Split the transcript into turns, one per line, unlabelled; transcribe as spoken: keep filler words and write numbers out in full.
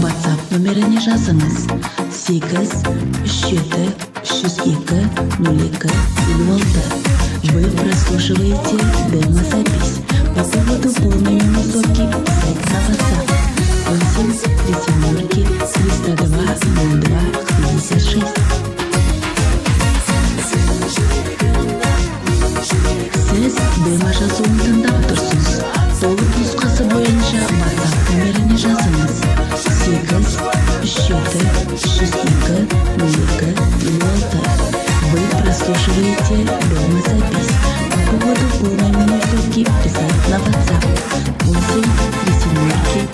WhatsApp номеріне жазыңыз. сегіз үш жеті үш жүз екі нөл екі елу алты. Вы прослушиваете демозапись. По поводу полной минусовки писать на WhatsApp. восемь три семерки триста два ноль два пятьдесят шесть. Сіз демо жазуын тыңдап тұрсыз. Толық нұсқасы бойынша WhatsApp номеріне жазыңыз. сегіз үш жеті үш жүз екі нөл екі елу алты. Вы прослушиваете демозапись. По поводу полной минусовки писать на WhatsApp. восемь три семерки